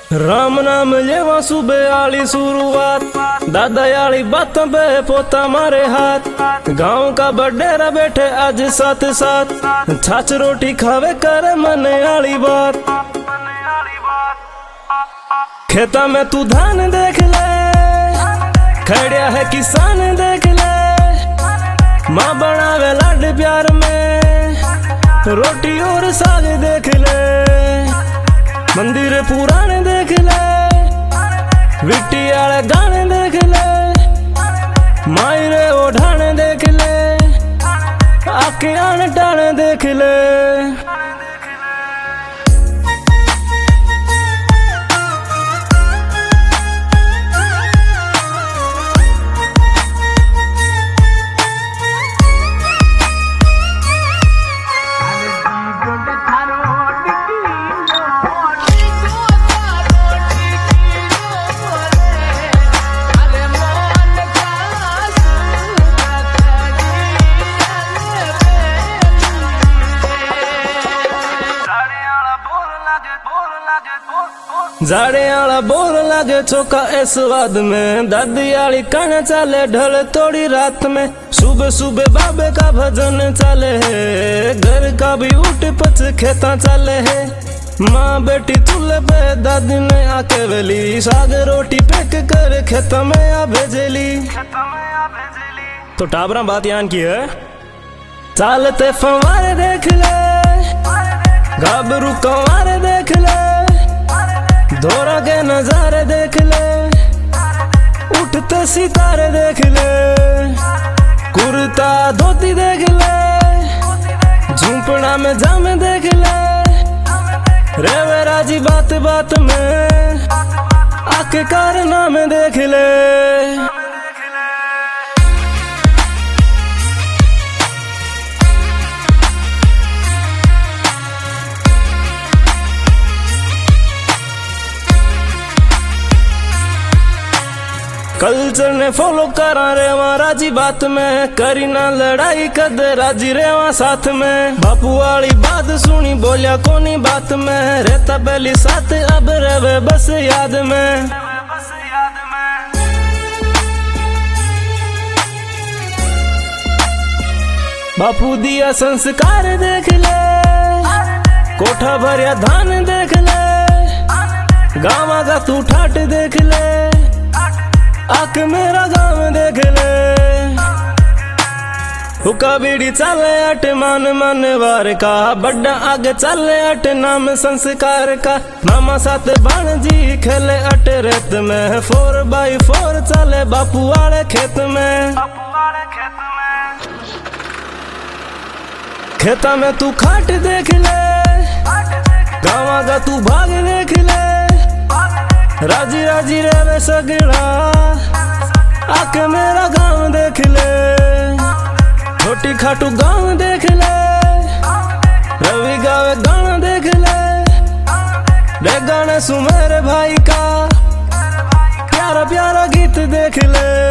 राम नाम लेवा सुबह आली शुरुआत, दादा आली बातों पे पोता मारे हाथ। गांव का बडेरा बैठे आज साथ साथ, छाछ रोटी खावे करे मने आली बात। खेता में तू धान देख ले, खड़िया है किसान देख ले। माँ बनावे लाड प्यार में, रोटी और साग देख ले। मंदिर पुराने देख ले, विट्टी आले गाने देख ले। मायरे ओढ़ाने देख ले, आके आने टाने देख ले। जाड़े आला बोर लागे चौका ए स्वाद में, दादी आली काने चाले ढल तोड़ी रात में। सुबह सुबह बाबे का भजन चाले है, घर का भी उठ पच खेता चाले है। माँ बेटी चूल्हे पे दादी ने आके वेली, साग रोटी पैक कर खेता में आ भेजेली। तो टाबरा बात यान की है, चालते फंवारे देख ले, घाबरू कंवारे देख ले। धोरा के नजारे देख ले, उठते सितारे देख ले। कुर्ता धोती देख ले, झुंपड़ा में जामे देख ले। रेवे राजी बात बात में, आके कारनामे देख ले। कल्चर ने फॉलो करा रेवा राजी बात में, करी ना लड़ाई कद राजी रेवा साथ में। बापू वाली बात सुनी बोलिया कोनी बात में, रहता पहली साथ अब रवे बस याद में। बापू दिया संस्कार देख ले, कोठा भरिया धान देख ले। गाँव का तू ठाट देख ले, आक मेरा गाँव देख ले। हुक्का बीड़ी चले अट मान मनवार का, बड्डा आगे चले अट नाम संस्कार का। मामा साथ भाणजी खेले अट रेत में, 4x4 चले बापू वाले खेत में। खेता में तू खाट देख ले, गाँव का तू भाग देख ले। राजी राजी रेवे सगड़ा, आके मेरा गाँव देख ले। छोटी खाटू गाँव देख ले, रवि गावे गाना देख ले। दे गाने सु मेरे भाई का, प्यारा प्यारा गीत देख ले।